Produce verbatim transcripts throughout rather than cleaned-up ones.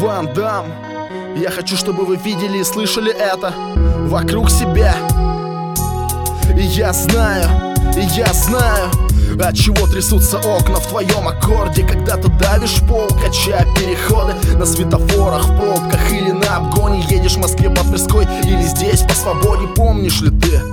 Ван Дам. Я хочу, чтобы вы видели и слышали это вокруг себя. И я знаю, и я знаю, от чего трясутся окна в твоем аккорде, когда ты давишь пол, качая переходы на светофорах, в пробках или на обгоне. Едешь в Москве по Тверской или здесь по свободе. Помнишь ли ты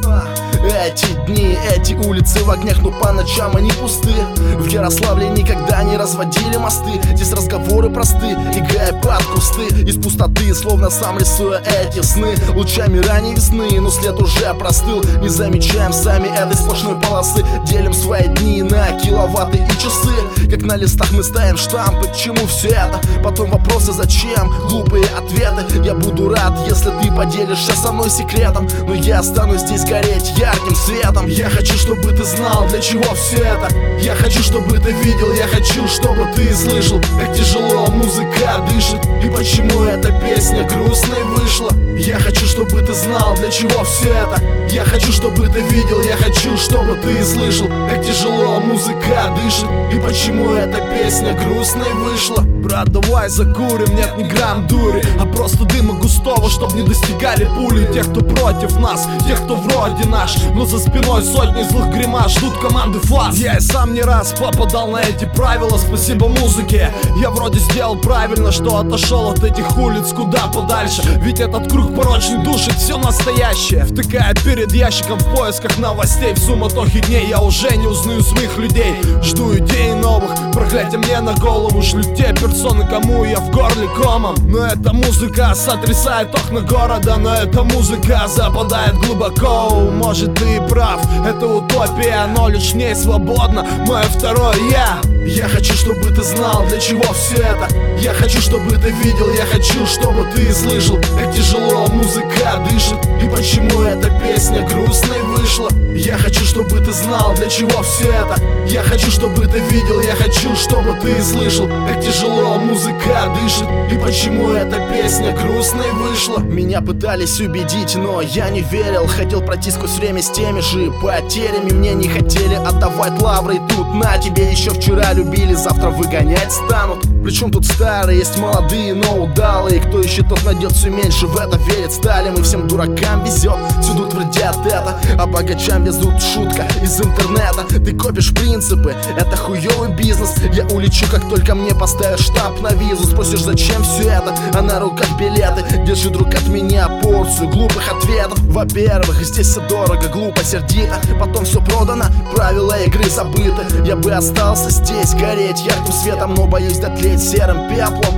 эти дни, эти улицы в огнях, но по ночам они пусты? В Ярославле никогда не разводили мосты. Здесь разговоры просты, играя под кусты. Из пустоты, словно сам рисуя эти сны, лучами ранней весны, но след уже простыл. Не замечаем сами этой сплошной полосы. Делим свои дни на киловатты и часы. Как на листах мы ставим штампы. К чему все это? Потом вопросы зачем, глупые ответы. Я буду рад, если ты поделишься со мной секретом, но я останусь здесь гореть ярким светом. Я хочу, чтобы ты знал, для чего все это. Я хочу, чтобы ты видел, я хочу, чтобы ты слышал, как тяжело музыка дышит и почему эта песня грустной вышла. Я хочу, чтобы ты знал, для чего все это. Я хочу, чтобы ты видел, я хочу, чтобы ты слышал, как тяжело музыка дышит и почему эта песня грустной вышла. Брат, давай закурим, нет ни грамм дури, а просто дыма густого, чтоб не достигали пули тех, кто против нас, тех, кто вроде наш, но за спиной сотни злых гримас ждут команды фас. Я и сам не раз попадал на эти правила, спасибо музыке. Я вроде сделал правильно, что отошел от этих улиц куда подальше, ведь этот круг порочный душит все настоящее. Втыкая перед ящиком в поисках новостей, в суматохе дней я уже не узнаю своих людей. Жду идей новых, проклятие мне на голову шлют те персоны, кому я в горле комом. Но эта музыка сотрясает окна города, но эта музыка западает глубоко. Может, ты и прав, это утопия, но лишь в ней свободно мое второе я. Я хочу, чтобы ты знал, для чего все это. Я хочу, чтобы ты видел, я хочу, чтобы ты слышал, как тяжело музыка дышит и почему эта песня грустной вышла. Я хочу, чтобы ты знал, для чего все это. Я хочу, чтобы ты видел, я хочу, чтобы ты слышал, как тяжело музыка дышит и почему эта песня грустной вышла. Меня пытались убедить, но я не верил. Хотел пройти сквозь время с теми же потерями. Мне не хотели отдавать лавры, и тут на тебе еще вчера любили, завтра выгонять станут. Причем тут старые, есть молодые, но удалые. Кто еще тот найдет, все меньше в это верит стали. Мы всем дуракам везет, всюду твердят это, а богачам везут шутка из интернета. Ты копишь принципы, это хуёвый бизнес. Я улечу, как только мне поставишь штамп на визу. Спросишь, зачем все это, а на руках билеты. Держи, друг, от меня порцию глупых ответов. Во-первых, здесь все дорого, глупо, сердито. Потом все продано, правила игры забыты. Я бы остался здесь гореть ярким светом, но боюсь дотлеть серым пеплом.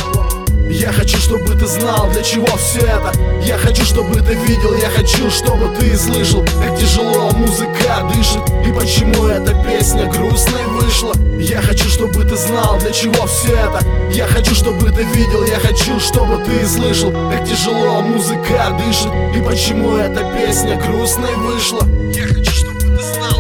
Я хочу, чтобы ты знал, для чего все это. Я хочу, чтобы ты видел, я хочу, чтобы ты слышал, как тяжело музыка дышит и почему эта песня грустной вышла. Я хочу, чтобы ты знал, для чего все это. Я хочу, чтобы ты видел, я хочу, чтобы ты слышал, как тяжело музыка дышит и почему эта песня грустной вышла. Я хочу, чтобы ты знал.